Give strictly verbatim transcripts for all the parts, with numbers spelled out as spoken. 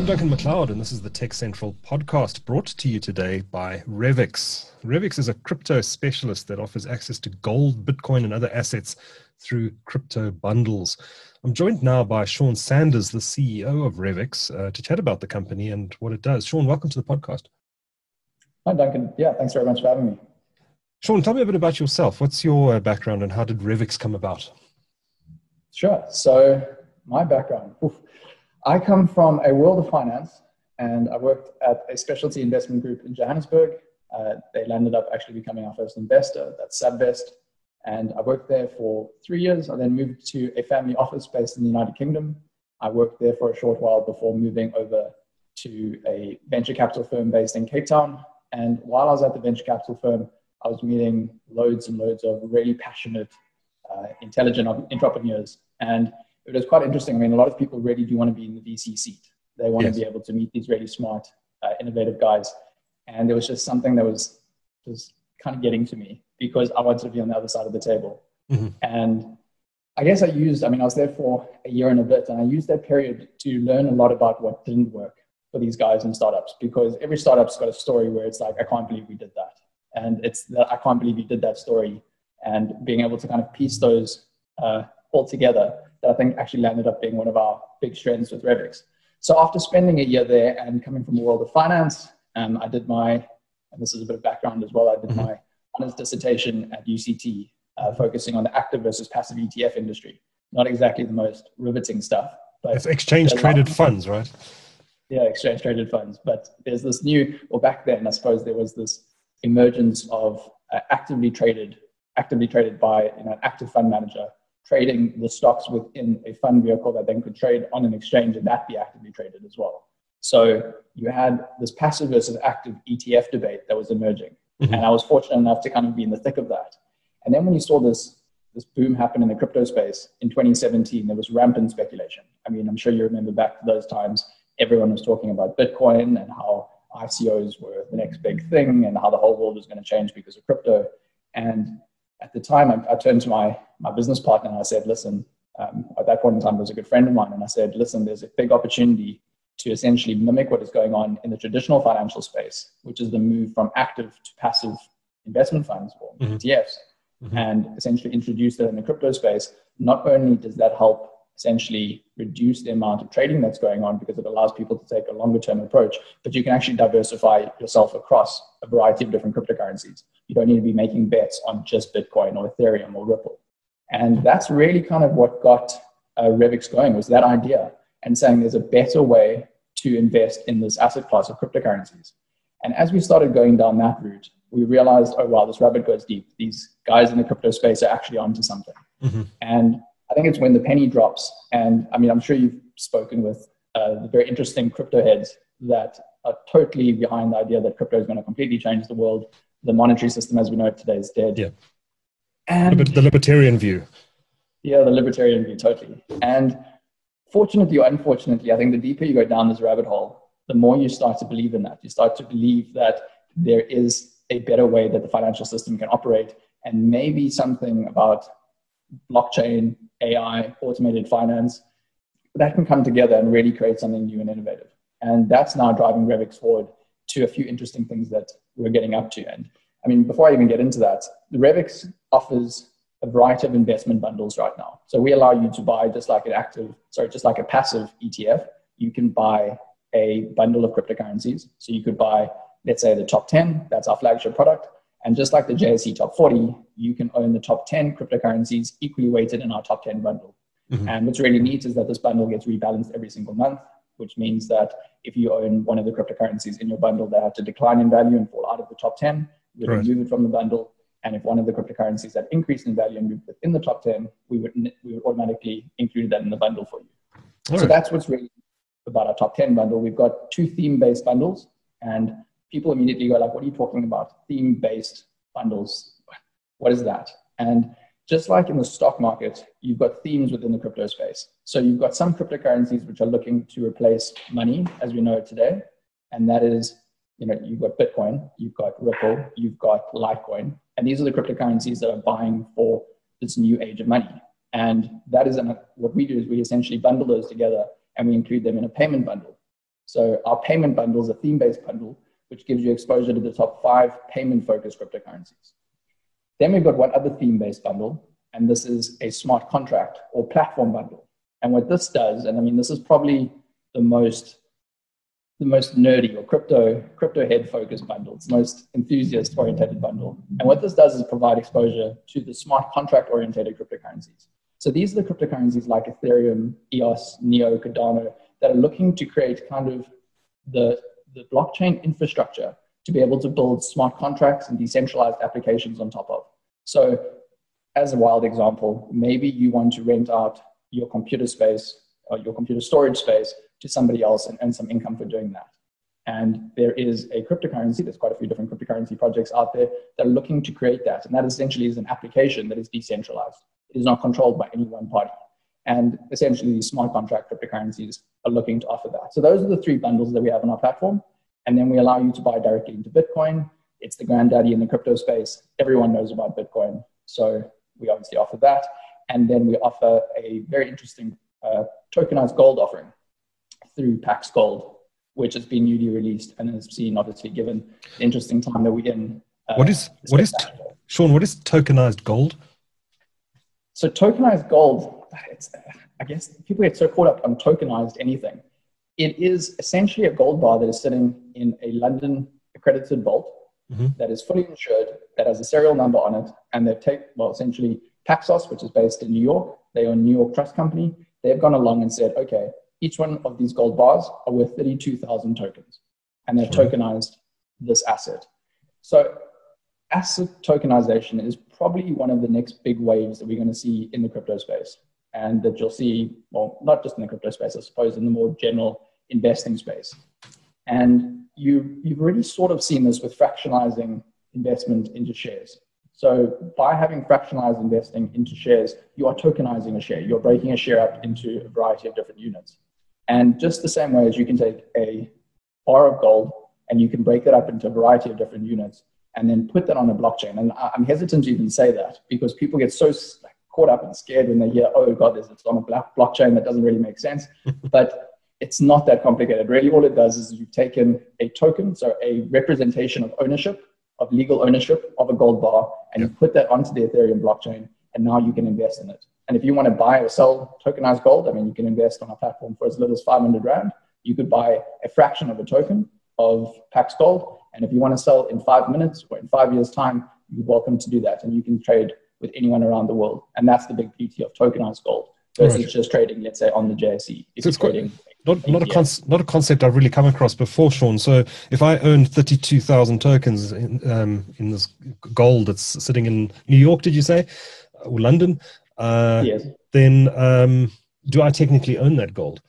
Duncan MacLeod, and this is the Tech Central podcast brought to you today by Revix. Revix is a crypto specialist that offers access to gold, Bitcoin, and other assets through crypto bundles. I'm joined now by Sean Sanders, the C E O of Revix, uh, to chat about the company and what it does. Sean, welcome to the podcast. Hi, Duncan. Yeah, thanks very much for having me. Sean, tell me a bit about yourself. What's your uh, background and how did Revix come about? Sure. So my background, oof. I come from a world of finance, and I worked at a specialty investment group in Johannesburg. Uh, they landed up actually becoming our first investor, that's Subvest. And I worked there for three years. I then moved to a family office based in the United Kingdom. I worked there for a short while before moving over to a venture capital firm based in Cape Town. And while I was at the venture capital firm, I was meeting loads and loads of really passionate, uh, intelligent entrepreneurs. And it was quite interesting. I mean, a lot of people really do want to be in the V C seat. They want yes. to be able to meet these really smart, uh, innovative guys. And there was just something that was just kind of getting to me because I wanted to be on the other side of the table. Mm-hmm. And I guess I used, I mean, I was there for a year and a bit, and I used that period to learn a lot about what didn't work for these guys in startups, because every startup's got a story where it's like, I can't believe we did that. And it's that I can't believe you did that story. And being able to kind of piece those uh, all together, that I think actually landed up being one of our big strengths with Revix. So after spending a year there and coming from the world of finance, um, I did my, and this is a bit of background as well, I did mm-hmm. my honors dissertation at U C T, uh, focusing on the active versus passive E T F industry. Not exactly the most riveting stuff. But it's exchange traded funds, right? Yeah, exchange traded funds. But there's this new, or back then, I suppose there was this emergence of uh, actively traded, actively traded by you know, an active fund manager, trading the stocks within a fund vehicle that then could trade on an exchange and that be actively traded as well. So you had this passive versus active E T F debate that was emerging. Mm-hmm. And I was fortunate enough to kind of be in the thick of that. And then when you saw this, this boom happen in the crypto space in twenty seventeen, there was rampant speculation. I mean, I'm sure you remember back to those times, everyone was talking about Bitcoin and how I C Os were the next big thing and how the whole world was going to change because of crypto. And at the time, I, I turned to my, my business partner and I said, listen, um, at that point in time, it was a good friend of mine. And I said, listen, there's a big opportunity to essentially mimic what is going on in the traditional financial space, which is the move from active to passive investment funds or mm-hmm. E T Fs, mm-hmm. and essentially introduce that in the crypto space. Not only does that help essentially reduce the amount of trading that's going on because it allows people to take a longer term approach, but you can actually diversify yourself across a variety of different cryptocurrencies. You don't need to be making bets on just Bitcoin or Ethereum or Ripple. And that's really kind of what got uh, Revix going, was that idea and saying there's a better way to invest in this asset class of cryptocurrencies. And as we started going down that route, we realized, oh, wow, this rabbit goes deep. These guys in the crypto space are actually onto something. Mm-hmm. And I think it's when the penny drops. And I mean, I'm sure you've spoken with uh, the very interesting crypto heads that are totally behind the idea that crypto is going to completely change the world. The monetary system as we know it today is dead. Yeah. And the libertarian view. Yeah, the libertarian view, totally. And fortunately or unfortunately, I think the deeper you go down this rabbit hole, the more you start to believe in that. You start to believe that there is a better way that the financial system can operate, and maybe something about blockchain, A I, automated finance, that can come together and really create something new and innovative. And that's now driving Revix forward to a few interesting things that we're getting up to. And I mean, before I even get into that, the Revix offers a variety of investment bundles right now. So we allow you to buy just like an active, sorry, just like a passive E T F. You can buy a bundle of cryptocurrencies. So you could buy, let's say, the top ten, that's our flagship product. And just like the J S E top forty, you can own the top ten cryptocurrencies equally weighted in our top ten bundle. Mm-hmm. And what's really neat is that this bundle gets rebalanced every single month, which means that if you own one of the cryptocurrencies in your bundle, they have to decline in value and fall out of the top ten. We would remove it from the bundle. And if one of the cryptocurrencies that increased in value and moved within the top ten, we would we would automatically include that in the bundle for you. All so right. That's what's really about our top ten bundle. We've got two theme-based bundles, and people immediately go like, what are you talking about? Theme-based bundles. What is that? And just like in the stock market, you've got themes within the crypto space. So you've got some cryptocurrencies which are looking to replace money as we know it today. And that is, you know, you've got Bitcoin, you've got Ripple, you've got Litecoin. And these are the cryptocurrencies that are buying for this new age of money. And that is an, what we do is we essentially bundle those together and we include them in a payment bundle. So our payment bundle is a theme-based bundle, which gives you exposure to the top five payment-focused cryptocurrencies. Then we've got one other theme-based bundle, and this is a smart contract or platform bundle. And what this does, and I mean, this is probably the most the most nerdy or crypto crypto head focused bundle. It's the most enthusiast oriented bundle. And what this does is provide exposure to the smart contract oriented cryptocurrencies. So these are the cryptocurrencies like Ethereum, E O S, Neo, Cardano that are looking to create kind of the, the blockchain infrastructure to be able to build smart contracts and decentralized applications on top of. So as a wild example, maybe you want to rent out your computer space or your computer storage space to somebody else and earn some income for doing that. And there is a cryptocurrency, there's quite a few different cryptocurrency projects out there that are looking to create that. And that essentially is an application that is decentralized. It is not controlled by any one party. And essentially these smart contract cryptocurrencies are looking to offer that. So those are the three bundles that we have on our platform. And then we allow you to buy directly into Bitcoin. It's the granddaddy in the crypto space. Everyone knows about Bitcoin. So we obviously offer that. And then we offer a very interesting uh, tokenized gold offering through Pax Gold, which has been newly released and has seen, obviously, given the interesting time that we're in. Uh, what is, what is, Sean, what is tokenized gold? So tokenized gold, it's, I guess people get so caught up on tokenized anything. It is essentially a gold bar that is sitting in a London accredited vault mm-hmm. that is fully insured, that has a serial number on it, and they've taken, well, essentially Paxos, which is based in New York, they are a New York trust company. They've gone along and said, okay, each one of these gold bars are worth thirty-two thousand tokens, and they've sure. tokenized this asset. So asset tokenization is probably one of the next big waves that we're going to see in the crypto space, and that you'll see, well, not just in the crypto space, I suppose, in the more general investing space. And you, you've already sort of seen this with fractionalizing investment into shares. So by having fractionalized investing into shares, you are tokenizing a share. You're breaking a share up into a variety of different units. And just the same way as you can take a bar of gold and you can break that up into a variety of different units and then put that on a blockchain. And I'm hesitant to even say that because people get so caught up and scared when they hear, oh God, this is on a blockchain. That doesn't really make sense. But it's not that complicated. Really, all it does is you've taken a token, so a representation of ownership, of legal ownership of a gold bar, and yep. you put that onto the Ethereum blockchain, and now you can invest in it. And if you want to buy or sell tokenized gold, I mean, you can invest on our platform for as little as five hundred rand. You could buy a fraction of a token of Pax Gold. And if you want to sell in five minutes or in five years' time, you're welcome to do that. And you can trade with anyone around the world. And that's the big beauty of tokenized gold versus right. just trading, let's say, on the J S E. If so it's trading Not, not, a con- not a concept I've really come across before, Sean. So if I own thirty-two thousand tokens in, um, in this gold that's sitting in New York, did you say? Or London? Uh, yes. Then um, do I technically own that gold?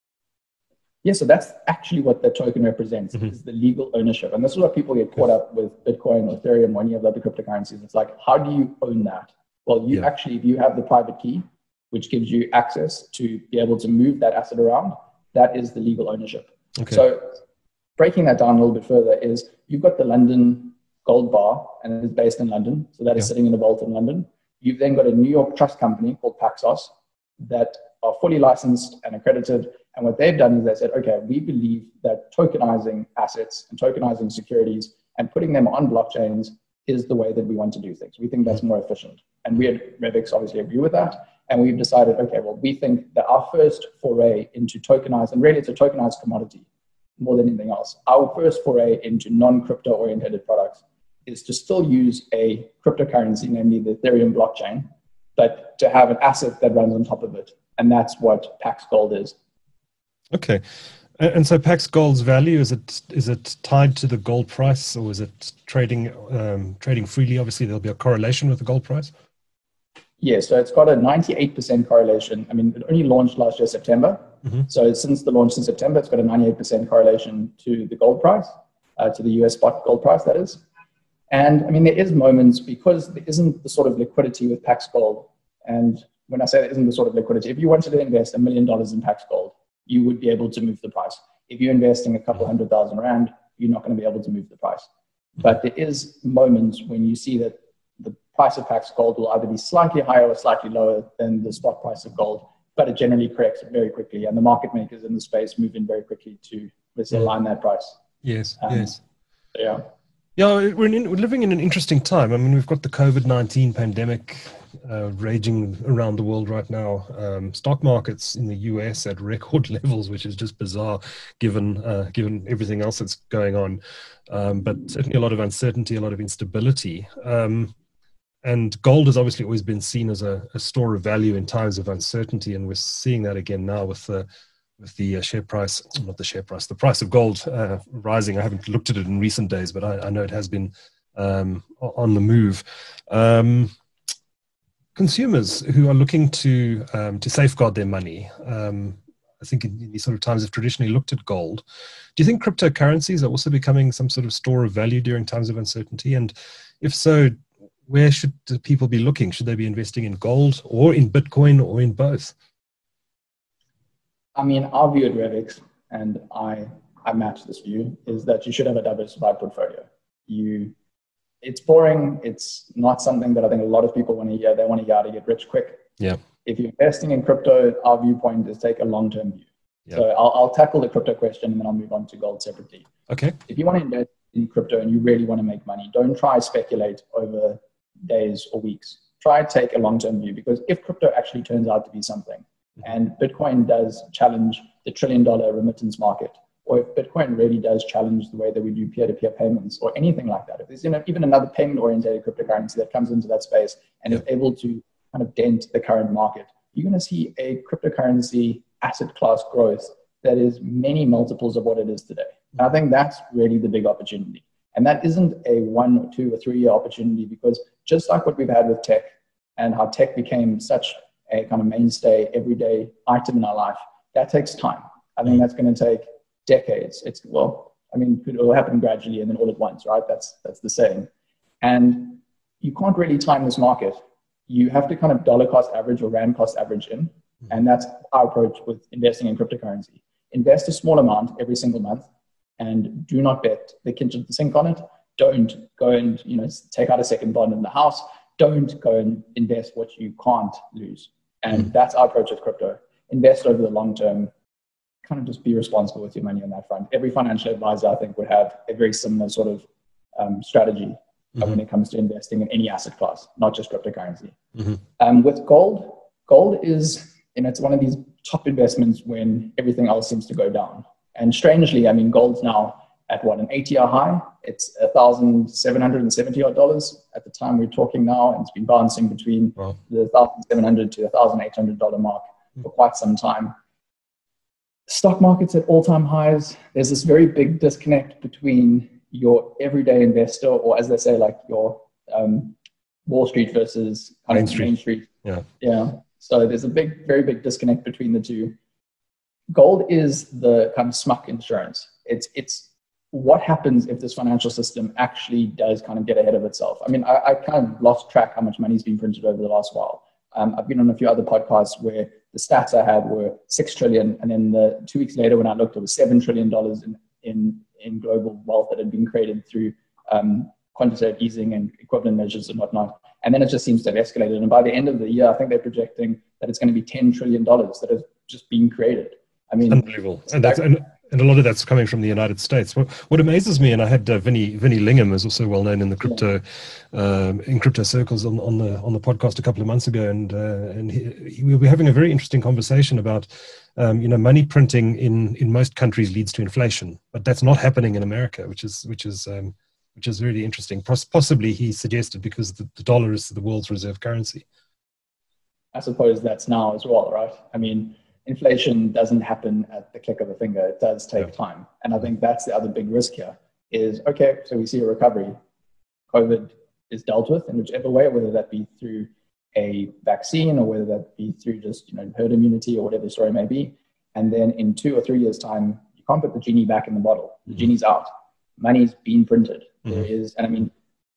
Yeah, so that's actually what the token represents, mm-hmm. is the legal ownership. And this is what people get caught up with Bitcoin or Ethereum or any of the other cryptocurrencies. It's like, how do you own that? Well, you yeah. actually, if you have the private key, which gives you access to be able to move that asset around, that is the legal ownership. Okay. So breaking that down a little bit further is you've got the London gold bar, and it is based in London. So that is yeah. sitting in a vault in London. You've then got a New York trust company called Paxos that are fully licensed and accredited. And what they've done is they said, okay, we believe that tokenizing assets and tokenizing securities and putting them on blockchains is the way that we want to do things. We think that's more efficient. And we at Revix obviously agree with that. And we've decided, okay, well, we think that our first foray into tokenized, and really it's a tokenized commodity more than anything else. Our first foray into non-crypto oriented products is to still use a cryptocurrency, namely the Ethereum blockchain, but to have an asset that runs on top of it. And that's what Pax Gold is. Okay. And so Pax Gold's value, is it is it tied to the gold price, or is it trading um, trading freely? Obviously, there'll be a correlation with the gold price. Yeah, so it's got a ninety-eight percent correlation. I mean, it only launched last year, September. Mm-hmm. So since the launch in September, it's got a ninety-eight percent correlation to the gold price, uh, to the U S spot gold price, that is. And I mean, there is moments, because there isn't the sort of liquidity with Pax Gold. And when I say there isn't the sort of liquidity, if you wanted to invest a million dollars in Pax Gold, you would be able to move the price. If you're investing a couple hundred thousand rand, you're not going to be able to move the price. But there is moments when you see that the price of Pax Gold will either be slightly higher or slightly lower than the spot price of gold, but it generally corrects very quickly. And the market makers in the space move in very quickly to let's Mm. align that price. Yes, Um, yes. Yeah. Yeah, we're, in, we're living in an interesting time. I mean, we've got the COVID nineteen pandemic uh, raging around the world right now. Um, stock markets in the U S at record levels, which is just bizarre given uh, given everything else that's going on. Um, but certainly a lot of uncertainty, a lot of instability. Um, and gold has obviously always been seen as a, a store of value in times of uncertainty, and we're seeing that again now with the with the uh, share price, not the share price, the price of gold uh, rising. I haven't looked at it in recent days, but I, I know it has been um, on the move. Um, consumers who are looking to um, to safeguard their money, um, I think in these sort of times have traditionally looked at gold. Do you think cryptocurrencies are also becoming some sort of store of value during times of uncertainty? And if so, where should people be looking? Should they be investing in gold or in Bitcoin or in both? I mean, our view at Revix, and I, I match this view, is that you should have a diversified portfolio. You, it's boring. It's not something that I think a lot of people want to hear. They want to hear how to get rich quick. Yeah. If you're investing in crypto, our viewpoint is take a long-term view. Yeah. So I'll, I'll tackle the crypto question and then I'll move on to gold separately. Okay. If you want to invest in crypto and you really want to make money, don't try speculate over days or weeks. Try take a long-term view, because if crypto actually turns out to be something, and Bitcoin does challenge the trillion dollar remittance market, or if Bitcoin really does challenge the way that we do peer-to-peer payments or anything like that, if there's, you know, even another payment-oriented cryptocurrency that comes into that space and yeah. is able to kind of dent the current market, you're going to see a cryptocurrency asset class growth that is many multiples of what it is today. And I think that's really the big opportunity. And that isn't a one or two or three year opportunity, because just like what we've had with tech and how tech became such a kind of mainstay, everyday item in our life, that takes time. I think that's going to take decades. It's, well, I mean, it will happen gradually and then all at once, right? That's, that's the saying. And you can't really time this market. You have to kind of dollar cost average or rand cost average in. And that's our approach with investing in cryptocurrency. Invest a small amount every single month and do not bet the kitchen sink on it. Don't go and, you know, take out a second bond in the house. Don't go and invest what you can't lose. And mm. that's our approach with crypto. Invest over the long term, kind of just be responsible with your money on that front. Every financial advisor, I think, would have a very similar sort of um, strategy mm-hmm. uh, when it comes to investing in any asset class, not just cryptocurrency. Mm-hmm. Um, with gold, gold is, you know, it's one of these top investments when everything else seems to go down. And strangely, I mean, gold's now at what, an eight-year high? It's one thousand seven hundred seventy odd dollars at the time we're talking now, and it's been bouncing between wow. the one thousand seven hundred to one thousand eight hundred dollars mark for quite some time. Stock market's at all-time highs. There's this very big disconnect between your everyday investor, or as they say, like your um, Wall Street versus kind Main of Street. Main Street. Yeah. Yeah. So there's a big, very big disconnect between the two. Gold is the kind of smuck insurance. It's it's what happens if this financial system actually does kind of get ahead of itself. I mean, I, I kind of lost track how much money's been printed over the last while. Um, I've been on a few other podcasts where the stats I had were six trillion, and then the two weeks later when I looked, it was seven trillion dollars in in in global wealth that had been created through um, quantitative easing and equivalent measures and whatnot. And then it just seems to have escalated. And by the end of the year, I think they're projecting that it's going to be ten trillion dollars that has just been created. I mean, unbelievable. And that's, and, and a lot of that's coming from the United States. What, what amazes me, and I had uh, Vinny Vinny Lingham, is also well known in the crypto yeah. um, in crypto circles on, on the on the podcast a couple of months ago, and uh, and he, he, we were having a very interesting conversation about um, you know, money printing in in most countries leads to inflation, but that's not happening in America, which is which is um, which is really interesting. Possibly, he suggested, because the, the dollar is the world's reserve currency. I suppose that's now as well, right? I mean, inflation doesn't happen at the click of a finger. It does take yeah. time. And I think that's the other big risk here is, okay, so we see a recovery. COVID is dealt with in whichever way, whether that be through a vaccine or whether that be through just, you know, herd immunity or whatever the story may be. And then in two or three years' time, you can't put the genie back in the bottle. The mm-hmm. genie's out. Money's been printed. Mm-hmm. There is, and I mean,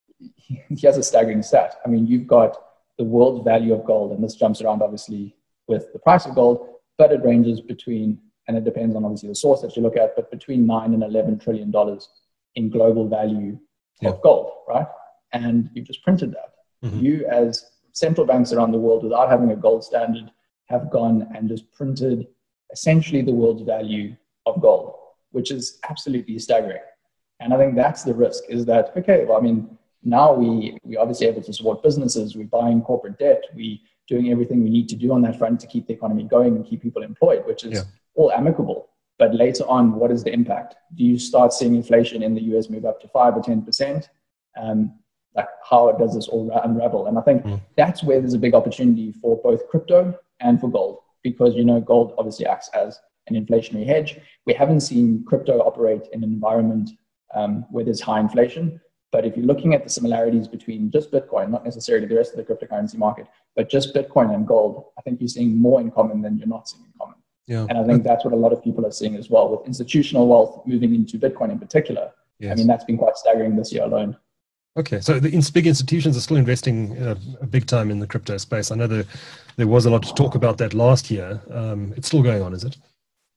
he has a staggering stat. I mean, you've got the world's value of gold, and this jumps around obviously with the price of gold, but it ranges between, and it depends on obviously the source that you look at, but between nine and eleven trillion dollars in global value yeah. of gold, right? And you've just printed that. Mm-hmm. You, as central banks around the world, without having a gold standard, have gone and just printed essentially the world's value of gold, which is absolutely staggering. And I think that's the risk, is that, okay, well, I mean, now we, we're obviously able to support businesses, we're buying corporate debt, we're doing everything we need to do on that front to keep the economy going and keep people employed, which is yeah. all amicable. But later on, what is the impact? Do you start seeing inflation in the U S move up to five or ten percent? Um, like how does this all unravel? And I think mm. that's where there's a big opportunity for both crypto and for gold, because, you know, gold obviously acts as an inflationary hedge. We haven't seen crypto operate in an environment um, where there's high inflation. But if you're looking at the similarities between just Bitcoin, not necessarily the rest of the cryptocurrency market, but just Bitcoin and gold, I think you're seeing more in common than you're not seeing in common. Yeah. And I think that's what a lot of people are seeing as well, with institutional wealth moving into Bitcoin in particular. Yes. I mean, that's been quite staggering this year alone. Okay, so the big institutions are still investing uh, a big time in the crypto space. I know there, there was a lot to talk about that last year. Um, it's still going on, is it?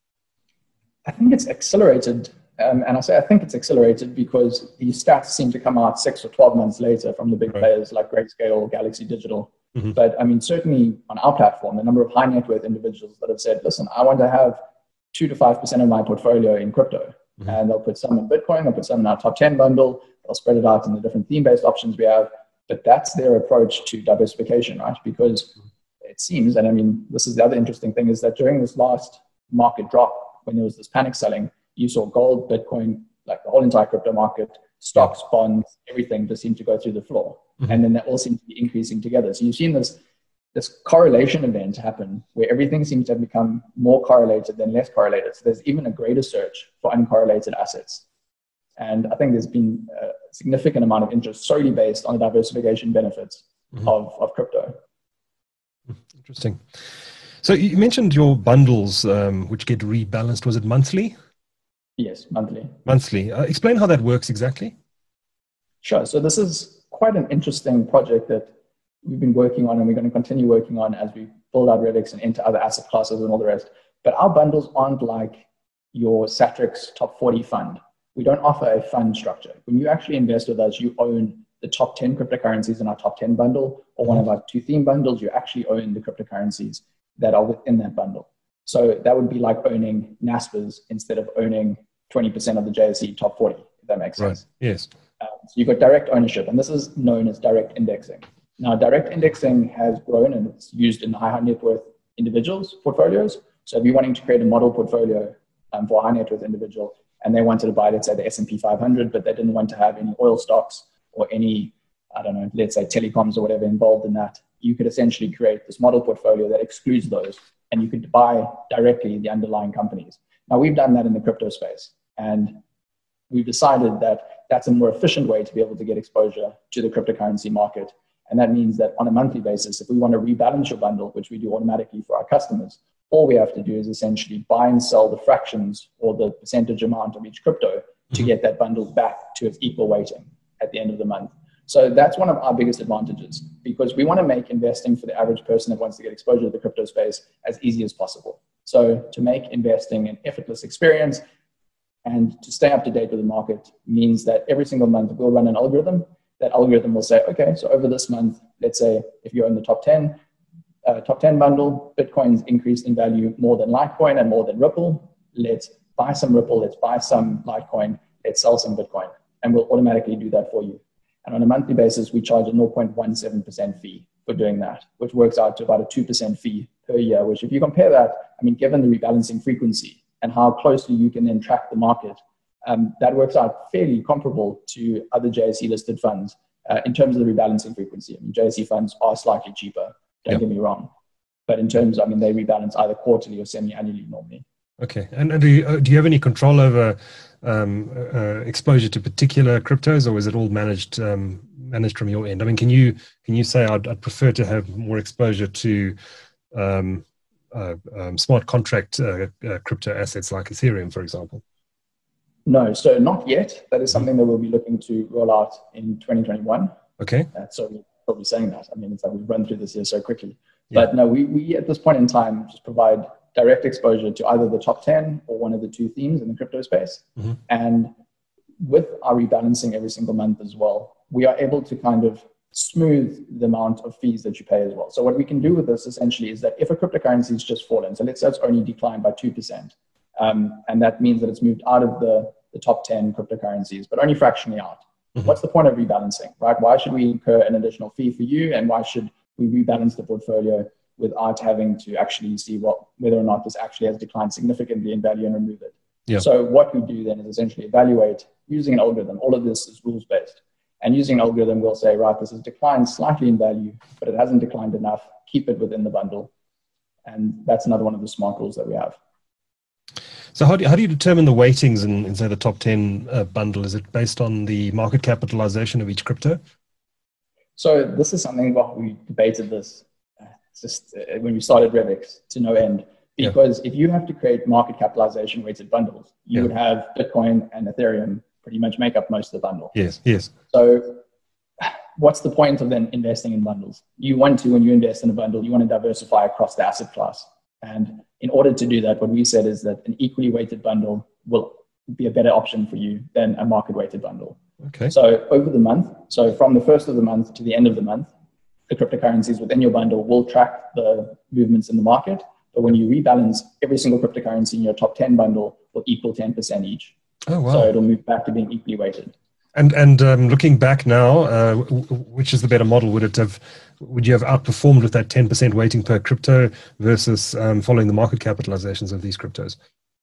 I think it's accelerated. Um, and I say I think it's accelerated because these stats seem to come out six or twelve months later from the big right. players like Grayscale, Galaxy Digital. Mm-hmm. But I mean, certainly on our platform, the number of high net worth individuals that have said, listen, I want to have two to five percent of my portfolio in crypto. Mm-hmm. And they'll put some in Bitcoin, they'll put some in our top ten bundle, they'll spread it out in the different theme-based options we have. But that's their approach to diversification, right? Because it seems, and I mean, this is the other interesting thing, is that during this last market drop, when there was this panic selling, you saw gold, Bitcoin, like the whole entire crypto market, stocks, bonds, everything just seemed to go through the floor. Mm-hmm. And then they all seem to be increasing together. So you've seen this, this correlation event happen where everything seems to have become more correlated than less correlated. So there's even a greater search for uncorrelated assets. And I think there's been a significant amount of interest solely based on the diversification benefits mm-hmm. of, of crypto. Interesting. So you mentioned your bundles, um, which get rebalanced. Was it monthly? Yes, monthly. Monthly. Uh, explain how that works exactly. Sure. So this is quite an interesting project that we've been working on and we're going to continue working on as we build out Revix and into other asset classes and all the rest. But our bundles aren't like your Satrix top forty fund. We don't offer a fund structure. When you actually invest with us, you own the top ten cryptocurrencies in our top ten bundle, or one of our two theme bundles. You actually own the cryptocurrencies that are within that bundle. So that would be like owning Naspers instead of owning twenty percent of the J S E top forty, if that makes sense. Right. Yes. Um, so you've got direct ownership, and this is known as direct indexing. Now, direct indexing has grown and it's used in high net worth individuals' portfolios. So if you're wanting to create a model portfolio um, for a high net worth individual, and they wanted to buy, let's say, the S and P five hundred, but they didn't want to have any oil stocks or any, I don't know, let's say telecoms or whatever involved in that, you could essentially create this model portfolio that excludes those, and you could buy directly the underlying companies. Now, we've done that in the crypto space, and we've decided that that's a more efficient way to be able to get exposure to the cryptocurrency market. And that means that on a monthly basis, if we want to rebalance your bundle, which we do automatically for our customers, all we have to do is essentially buy and sell the fractions or the percentage amount of each crypto mm-hmm. to get that bundle back to its equal weighting at the end of the month. So that's one of our biggest advantages, because we want to make investing for the average person that wants to get exposure to the crypto space as easy as possible. So to make investing an effortless experience and to stay up to date with the market means that every single month we'll run an algorithm. That algorithm will say, okay, so over this month, let's say if you're in the top ten, uh, top ten bundle, Bitcoin's increased in value more than Litecoin and more than Ripple. Let's buy some Ripple, let's buy some Litecoin, let's sell some Bitcoin, and we'll automatically do that for you. And on a monthly basis, we charge a zero point one seven percent fee for doing that, which works out to about a two percent fee per year, which if you compare that, I mean, given the rebalancing frequency and how closely you can then track the market, um, that works out fairly comparable to other J S E-listed funds uh, in terms of the rebalancing frequency. I mean, J S E funds are slightly cheaper, don't yep. get me wrong. But in terms, I mean, they rebalance either quarterly or semi-annually normally. Okay. And, and do, you, uh, do you have any control over um, uh, exposure to particular cryptos, or is it all managed um, managed from your end? I mean, can you can you say I'd, I'd prefer to have more exposure to um, uh, um, smart contract uh, uh, crypto assets like Ethereum, for example? No, so not yet. That is something that we'll be looking to roll out in twenty twenty-one. Okay. Uh, so we're probably saying that. I mean, it's like we've run through this year so quickly. Yeah. But no, we, we at this point in time just provide direct exposure to either the top ten or one of the two themes in the crypto space. Mm-hmm. And with our rebalancing every single month as well, we are able to kind of smooth the amount of fees that you pay as well. So what we can do with this essentially is that if a cryptocurrency is just fallen, so let's say it's only declined by two percent, Um, and that means that it's moved out of the, the top ten cryptocurrencies, but only fractionally out. Mm-hmm. What's the point of rebalancing, right? Why should we incur an additional fee for you? And why should we rebalance the portfolio without having to actually see what whether or not this actually has declined significantly in value and remove it? Yeah. So what we do then is essentially evaluate using an algorithm. All of this is rules-based. And using an algorithm, we'll say, right, this has declined slightly in value, but it hasn't declined enough. Keep it within the bundle. And that's another one of the smart rules that we have. So how do, how do you determine the weightings in, in say, the top ten uh, bundle? Is it based on the market capitalization of each crypto? So this is something, well, we debated this uh, just uh, when we started Revix to no end. Because yeah. if you have to create market capitalization weighted bundles, you yeah. would have Bitcoin and Ethereum pretty much make up most of the bundle. Yes, yes. So what's the point of then investing in bundles? You want to, when you invest in a bundle, you want to diversify across the asset class. And in order to do that, what we said is that an equally weighted bundle will be a better option for you than a market weighted bundle. Okay. So over the month, so from the first of the month to the end of the month, the cryptocurrencies within your bundle will track the movements in the market. But when you rebalance, every single cryptocurrency in your top ten bundle will equal ten percent each. Oh, wow. So it'll move back to being equally weighted. And and um, looking back now, uh, which is the better model? Would it have? Would you have outperformed with that ten percent weighting per crypto versus um, following the market capitalizations of these cryptos?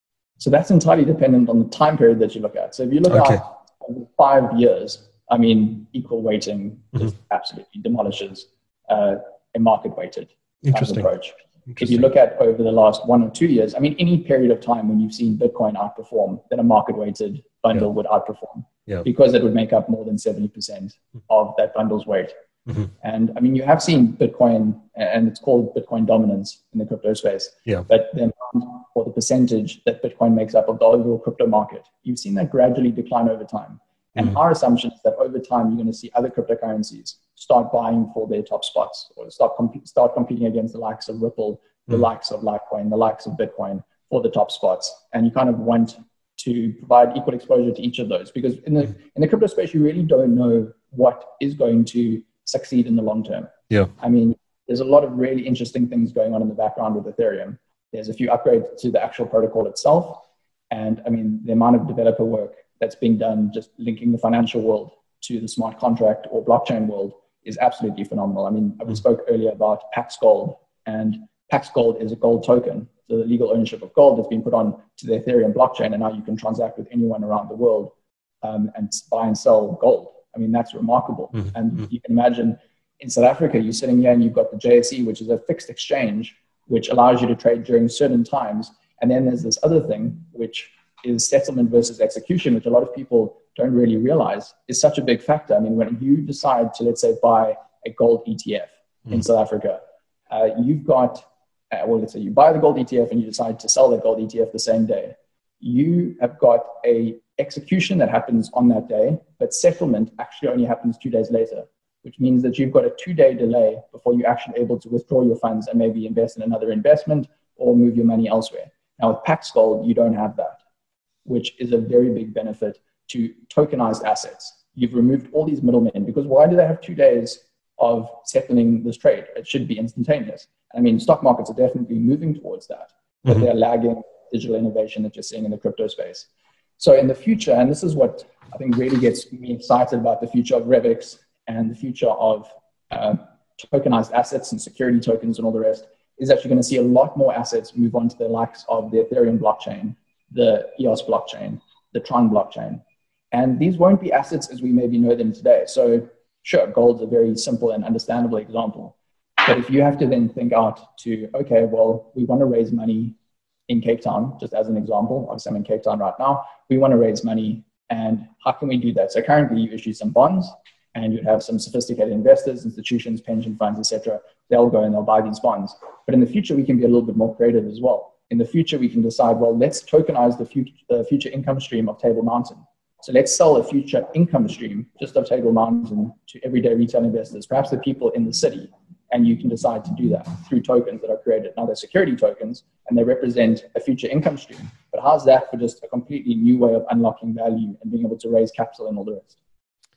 So that's entirely dependent on the time period that you look at. So if you look okay. at five years, I mean, equal weighting mm-hmm. absolutely demolishes uh, a market weighted approach. If you look at over the last one or two years, I mean, any period of time when you've seen Bitcoin outperform, then a market-weighted bundle yeah. would outperform yeah. because it would make up more than seventy percent of that bundle's weight. Mm-hmm. And I mean, you have seen Bitcoin, and it's called Bitcoin dominance in the crypto space, yeah. but the amount or the percentage that Bitcoin makes up of the overall crypto market, you've seen that gradually decline over time. And mm-hmm. our assumption is that over time, you're going to see other cryptocurrencies start buying for their top spots or start, comp- start competing against the likes of Ripple, the mm-hmm. likes of Litecoin, the likes of Bitcoin for the top spots. And you kind of want to provide equal exposure to each of those because in the, mm-hmm. in the crypto space, you really don't know what is going to succeed in the long term. Yeah. I mean, there's a lot of really interesting things going on in the background with Ethereum. There's a few upgrades to the actual protocol itself. And I mean, the amount of developer work that's being done just linking the financial world to the smart contract or blockchain world is absolutely phenomenal. I mean, we spoke earlier about Pax Gold, and Pax Gold is a gold token. So the legal ownership of gold has been put on to the Ethereum blockchain, and now you can transact with anyone around the world um, and buy and sell gold. I mean, that's remarkable. Mm-hmm. And you can imagine in South Africa, you're sitting here and you've got the J S E, which is a fixed exchange, which allows you to trade during certain times. And then there's this other thing, which is settlement versus execution, which a lot of people don't really realize is such a big factor. I mean, when you decide to, let's say, buy a gold E T F mm. in South Africa, uh, you've got, uh, well, let's say you buy the gold E T F and you decide to sell that gold E T F the same day. You have got a execution that happens on that day, but settlement actually only happens two days later, which means that you've got a two-day delay before you're actually able to withdraw your funds and maybe invest in another investment or move your money elsewhere. Now, with Pax Gold, you don't have that, which is a very big benefit to tokenized assets. You've removed all these middlemen because why do they have two days of settling this trade? It should be instantaneous. I mean, stock markets are definitely moving towards that, but mm-hmm. they're lagging digital innovation that you're seeing in the crypto space. So in the future, and this is what I think really gets me excited about the future of Revix and the future of uh, tokenized assets and security tokens and all the rest, is that you're going to see a lot more assets move on to the likes of the Ethereum blockchain, the E O S blockchain, the Tron blockchain. And these won't be assets as we maybe know them today. So sure, gold's a very simple and understandable example. But if you have to then think out to, okay, well, we want to raise money in Cape Town, just as an example, obviously I'm in Cape Town right now, we want to raise money and how can we do that? So currently you issue some bonds and you'd have some sophisticated investors, institutions, pension funds, et cetera. They'll go and they'll buy these bonds. But in the future, we can be a little bit more creative as well. In the future, we can decide, well, let's tokenize the future, the future income stream of Table Mountain. So let's sell a future income stream just of Table Mountain to everyday retail investors, perhaps the people in the city. And you can decide to do that through tokens that are created. Now, they're security tokens, and they represent a future income stream. But how's that for just a completely new way of unlocking value and being able to raise capital and all the rest?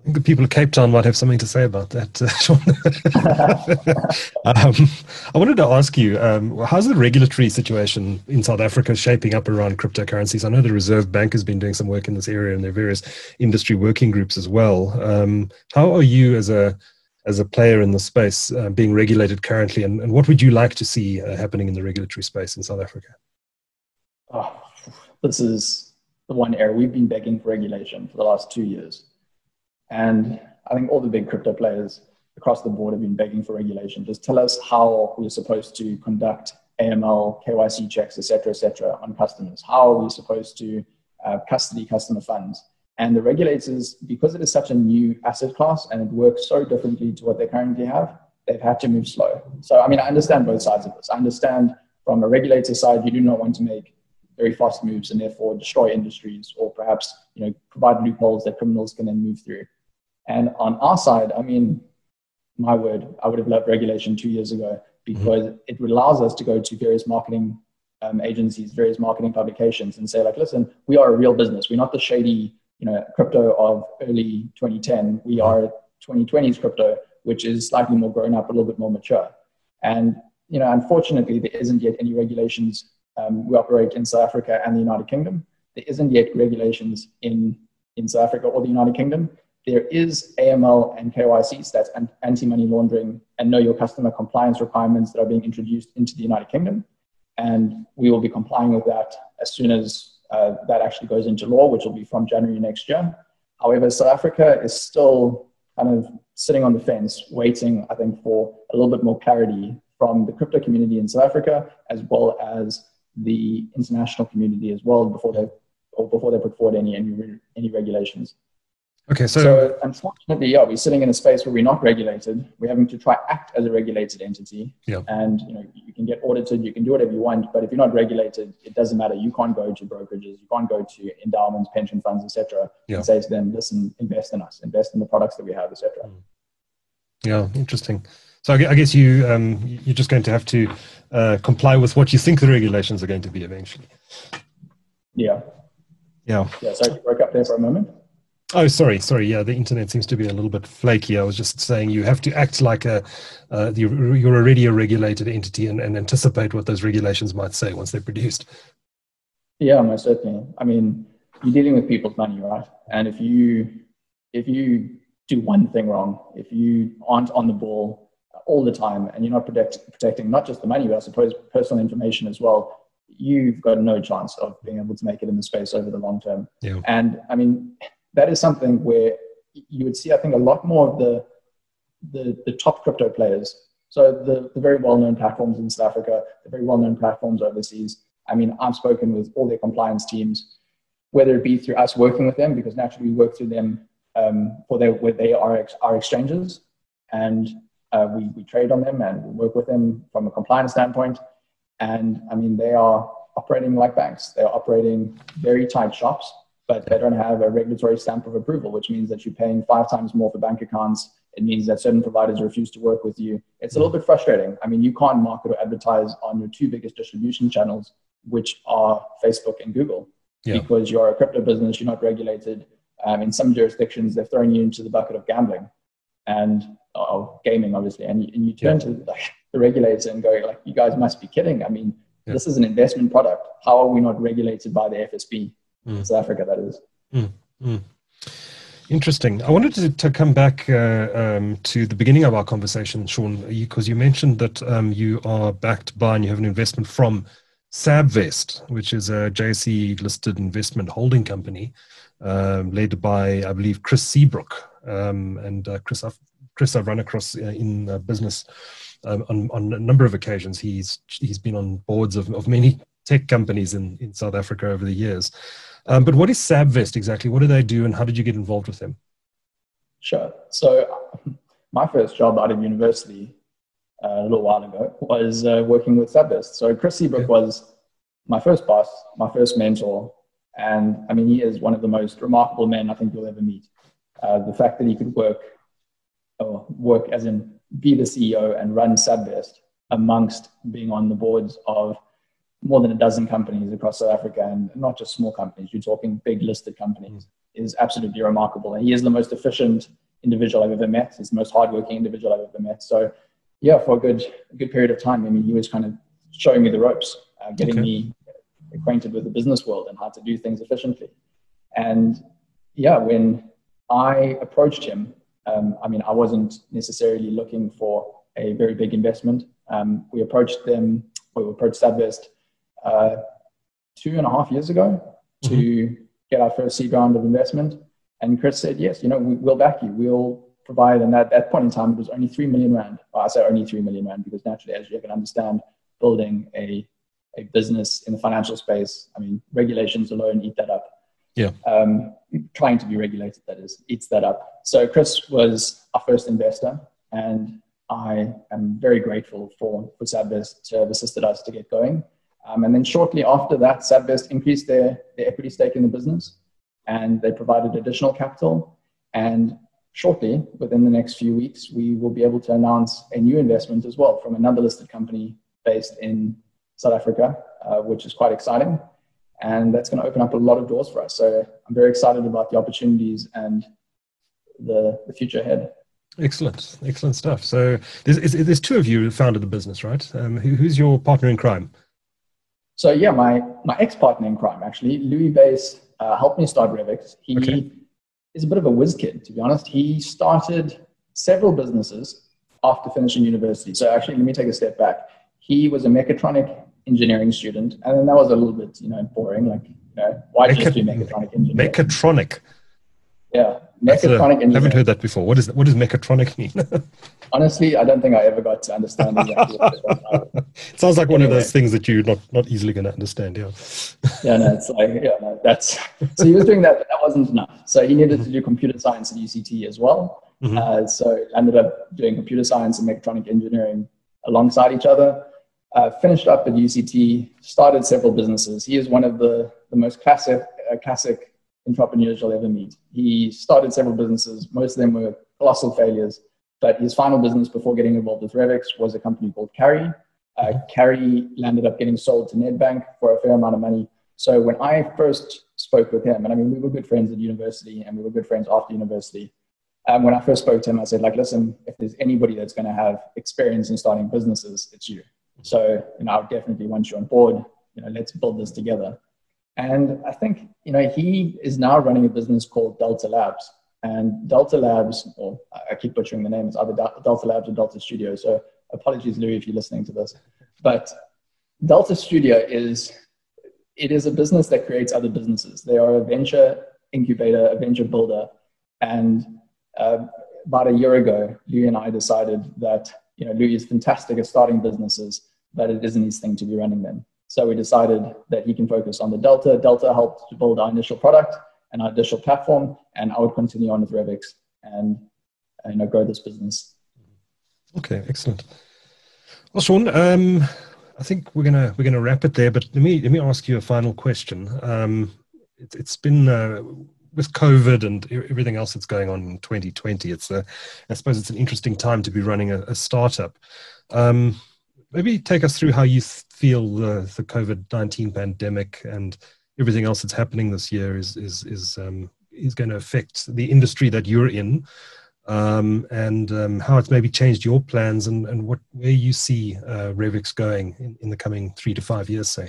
I think the people of Cape Town might have something to say about that, uh, Sean. um, I wanted to ask you, um, how's the regulatory situation in South Africa shaping up around cryptocurrencies? I know the Reserve Bank has been doing some work in this area, and there are various industry working groups as well. Um, how are you as a as a player in the space uh, being regulated currently, and, and what would you like to see uh, happening in the regulatory space in South Africa? Oh, this is the one area we've been begging for regulation for the last two years. And I think all the big crypto players across the board have been begging for regulation. Just tell us how we're supposed to conduct A M L, K Y C checks, et cetera, et cetera, on customers. How are we supposed to uh, custody customer funds? And the regulators, because it is such a new asset class and it works so differently to what they currently have, they've had to move slow. So, I mean, I understand both sides of this. I understand from a regulator side, you do not want to make very fast moves and therefore destroy industries or perhaps, you know, provide loopholes that criminals can then move through. And on our side, I mean, my word, I would have loved regulation two years ago because mm-hmm. it allows us to go to various marketing um, agencies, various marketing publications and say like, listen, we are a real business. We're not the shady, you know, crypto of early twenty ten. We are twenty twenties crypto, which is slightly more grown up, a little bit more mature. And, you know, unfortunately, there isn't yet any regulations. Um, we operate in South Africa and the United Kingdom. There isn't yet regulations in, in South Africa or the United Kingdom. There is A M L and K Y C, so that's anti-money laundering and know your customer compliance requirements that are being introduced into the United Kingdom. And we will be complying with that as soon as uh, that actually goes into law, which will be from January next year. However, South Africa is still kind of sitting on the fence, waiting, I think, for a little bit more clarity from the crypto community in South Africa, as well as the international community as well, before they or before they put forward any any, any regulations. Okay, so, so unfortunately, yeah, we're sitting in a space where we're not regulated. We're having to try act as a regulated entity. Yeah. And you know, you can get audited, you can do whatever you want, but if you're not regulated, it doesn't matter. You can't go to brokerages, you can't go to endowments, pension funds, et cetera, yeah. and say to them, listen, invest in us, invest in the products that we have, et cetera. Yeah, interesting. So I guess you um, you're just going to have to uh, comply with what you think the regulations are going to be eventually. Yeah. Yeah. Yeah. So I broke up there for a moment. Oh, sorry, sorry. Yeah, the internet seems to be a little bit flaky. I was just saying you have to act like a uh, you're, you're already a regulated entity and, and anticipate what those regulations might say once they're produced. Yeah, most certainly. I mean, you're dealing with people's money, right? And if you if you do one thing wrong, if you aren't on the ball all the time and you're not protect, protecting not just the money, but I suppose personal information as well, you've got no chance of being able to make it in the space over the long term. Yeah. And I mean, that is something where you would see, I think, a lot more of the the, the top crypto players. So the, the very well-known platforms in South Africa, the very well-known platforms overseas. I mean, I've spoken with all their compliance teams, whether it be through us working with them, because naturally we work through them um, for their, where they are our exchanges, and uh, we, we trade on them and we work with them from a compliance standpoint. And I mean, they are operating like banks. They're operating very tight shops, but they don't have a regulatory stamp of approval, which means that you're paying five times more for bank accounts. It means that certain providers refuse to work with you. It's a little bit frustrating. I mean, you can't market or advertise on your two biggest distribution channels, which are Facebook and Google, yeah. because you're a crypto business, you're not regulated. Um, in some jurisdictions, they're throwing you into the bucket of gambling and of gaming, obviously. And you, and you turn yeah. to like, the regulator and go, like, you guys must be kidding. I mean, yeah. this is an investment product. How are we not regulated by the F S B? Mm. In South Africa, that is. Mm. Mm. Interesting. I wanted to, to come back uh, um, to the beginning of our conversation, Sean, because you, you mentioned that um, you are backed by and you have an investment from SabVest, which is a J S E-listed investment holding company um, led by, I believe, Chris Seabrook. Um, and uh, Chris, I've, Chris, I've run across uh, in uh, business um, on, on a number of occasions. He's he's been on boards of, of many tech companies in, in South Africa over the years. Um, but what is SabVest exactly? What do they do, and how did you get involved with them? Sure. So my first job out of university uh, a little while ago was uh, working with SabVest. So Chris Seabrook okay. was my first boss, my first mentor. And I mean, he is one of the most remarkable men I think you'll ever meet. Uh, the fact that he could work, or work as in be the C E O and run SabVest amongst being on the boards of more than a dozen companies across South Africa, and not just small companies, you're talking big listed companies, is absolutely remarkable. And he is the most efficient individual I've ever met. He's the most hardworking individual I've ever met. So yeah, for a good, a good period of time, I mean, he was kind of showing me the ropes, uh, getting okay. me acquainted with the business world and how to do things efficiently. And yeah, when I approached him, um, I mean, I wasn't necessarily looking for a very big investment. Um, we approached them, we approached Sadvest uh, two and a half years ago to mm-hmm. get our first seed round of investment. And Chris said, yes, you know, we, we'll back you. We'll provide. And at that point in time, it was only three million rand. Well, I say only three million rand because naturally, as you can understand, building a, a business in the financial space, I mean, regulations alone eat that up. Yeah. Um, trying to be regulated, that is, eats that up. So Chris was our first investor, and I am very grateful for, for Sadvest to have assisted us to get going. Um, and then shortly after that, Sadvest increased their, their equity stake in the business, and they provided additional capital. And shortly, within the next few weeks, we will be able to announce a new investment as well from another listed company based in South Africa, uh, which is quite exciting. And that's going to open up a lot of doors for us. So I'm very excited about the opportunities and the, the future ahead. Excellent. Excellent stuff. So there's, there's two of you who founded the business, right? Um, who, who's your partner in crime? So yeah, my, my ex-partner in crime, actually, Louis Bass, uh, helped me start Revix. He okay. is a bit of a whiz kid, to be honest. He started several businesses after finishing university. So actually, let me take a step back. He was a mechatronic engineering student, and then that was a little bit, you know, boring. Like, you know, why Mecha- just do mechatronic engineering? Mechatronic. Yeah, mechatronic a, engineering. I haven't heard that before. What is what does mechatronic mean? Honestly, I don't think I ever got to understand exactly what it was. It sounds like anyway. One of those things that you're not, not easily going to understand. Yeah. Yeah, no, it's like, yeah, no, that's, so he was doing that, but that wasn't enough. So he needed mm-hmm. to do computer science at U C T as well. Mm-hmm. Uh, so ended up doing computer science and mechatronic engineering alongside each other. Uh, finished up at U C T, started several businesses. He is one of the, the most classic, uh, classic entrepreneurs you'll ever meet. He started several businesses. Most of them were colossal failures. But his final business before getting involved with Revix was a company called Carry. Uh, Carry landed up getting sold to Nedbank for a fair amount of money. So when I first spoke with him, and I mean, we were good friends at university and we were good friends after university. Um, when I first spoke to him, I said, like, listen, if there's anybody that's going to have experience in starting businesses, it's you. So, you know, I definitely want you on board. You know, let's build this together. And I think, you know, he is now running a business called Delta Labs. And Delta Labs, or I keep butchering the name, it's either Delta Labs or Delta Studio. So apologies, Louis, if you're listening to this. But Delta Studio is, it is a business that creates other businesses. They are a venture incubator, a venture builder. And uh, about a year ago, Louis and I decided that, you know, Louis is fantastic at starting businesses, but it isn't his thing to be running them. So we decided that he can focus on the Delta. Delta helped to build our initial product and our initial platform, and I would continue on with Revix and, you know, grow this business. Okay, excellent. Well, Sean, um, I think we're gonna we're gonna wrap it there. But let me let me ask you a final question. Um, it, it's been uh, with COVID and everything else that's going on in twenty twenty. It's a, I suppose it's an interesting time to be running a, a startup. Um, maybe take us through how you feel the, the COVID nineteen pandemic and everything else that's happening this year is is is um, is going to affect the industry that you're in, um, and um, how it's maybe changed your plans and, and what where you see uh, Revix going in, in the coming three to five years, say.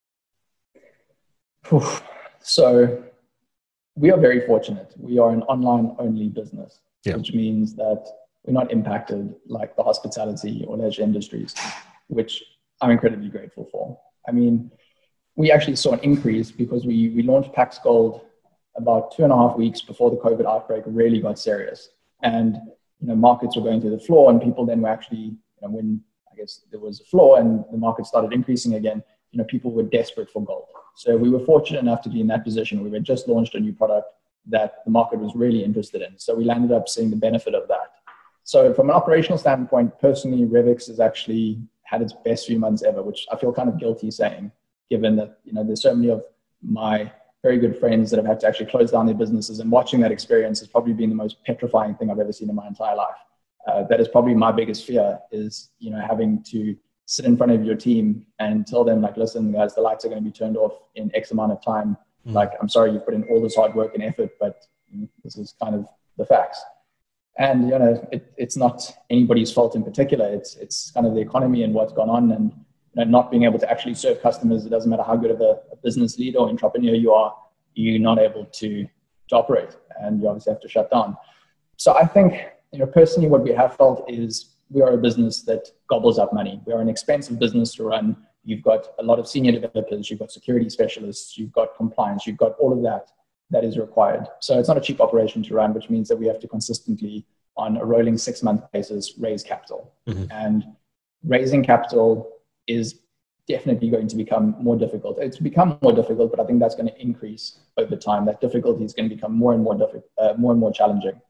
So we are very fortunate. We are an online-only business, yeah. which means that we're not impacted like the hospitality or leisure industries, which I'm incredibly grateful for. I mean, we actually saw an increase because we, we launched Pax Gold about two and a half weeks before the COVID outbreak really got serious. And, you know, markets were going through the floor, and people then were actually, you know, when I guess there was a floor and the market started increasing again, you know, people were desperate for gold. So we were fortunate enough to be in that position. We had just launched a new product that the market was really interested in. So we landed up seeing the benefit of that. So from an operational standpoint, personally, Revix has actually had its best few months ever, which I feel kind of guilty saying, given that, you know, there's so many of my very good friends that have had to actually close down their businesses, and watching that experience has probably been the most petrifying thing I've ever seen in my entire life. Uh, that is probably my biggest fear is, you know, having to sit in front of your team and tell them, like, listen, guys, the lights are going to be turned off in X amount of time. Mm. Like, I'm sorry you've put in all this hard work and effort, but this is kind of the facts. And, you know, it, it's not anybody's fault in particular. It's it's kind of the economy and what's gone on, and, you know, not being able to actually serve customers. It doesn't matter how good of a, a business leader or entrepreneur you are, you're not able to, to operate, and you obviously have to shut down. So I think, you know, personally, what we have felt is we are a business that gobbles up money. We are an expensive business to run. You've got a lot of senior developers, you've got security specialists, you've got compliance, you've got all of that that is required. So it's not a cheap operation to run, which means that we have to consistently, on a rolling six-month basis, raise capital. Mm-hmm. And raising capital is definitely going to become more difficult. It's become more difficult, but I think that's going to increase over time. That difficulty is going to become more and more difficult, uh, more and more challenging.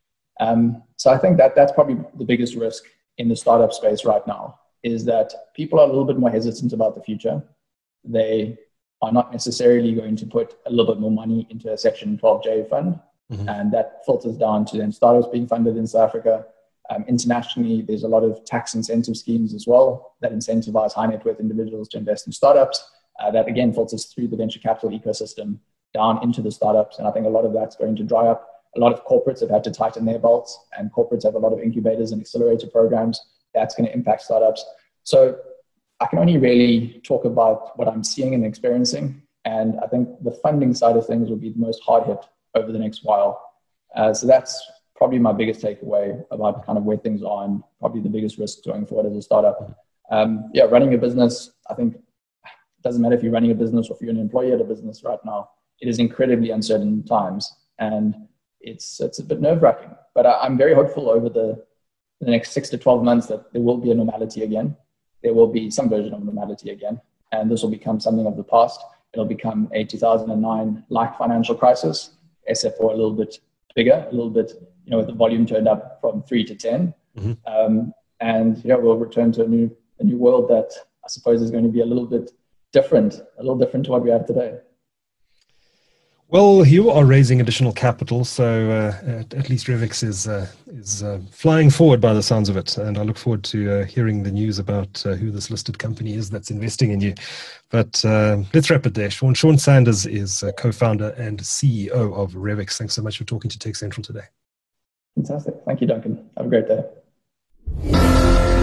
Um, so I think that that's probably the biggest risk in the startup space right now, is that people are a little bit more hesitant about the future. They are not necessarily going to put a little bit more money into a Section twelve J fund. Mm-hmm. And that filters down to then startups being funded in South Africa. Um, internationally, there's a lot of tax incentive schemes as well that incentivize high net worth individuals to invest in startups. Uh, that again filters through the venture capital ecosystem down into the startups. And I think a lot of that's going to dry up. A lot of corporates have had to tighten their belts, and corporates have a lot of incubators and accelerator programs. That's going to impact startups. So I can only really talk about what I'm seeing and experiencing. And I think the funding side of things will be the most hard hit over the next while. Uh, so that's probably my biggest takeaway about kind of where things are, and probably the biggest risk going forward as a startup. Um, yeah, running a business, I think it doesn't matter if you're running a business or if you're an employee at a business right now, it is incredibly uncertain times. And it's it's a bit nerve-wracking. But I, I'm very hopeful over the, the next six to twelve months that there will be a normality again. There will be some version of normality again. And this will become something of the past. It'll become a two thousand nine-like financial crisis, except for a little bit bigger, a little bit, you know, with the volume turned up from three to ten. Mm-hmm. Um, and, you know, we'll return to a new a new world that I suppose is going to be a little bit different, a little different to what we have today. Well, you are raising additional capital, so uh, at, at least Revix is uh, is uh, flying forward by the sounds of it, and I look forward to uh, hearing the news about uh, who this listed company is that's investing in you. But uh, let's wrap it there. Sean, Sean Sanders is uh, co-founder and C E O of Revix. Thanks so much for talking to Tech Central today. Fantastic. Thank you, Duncan. Have a great day.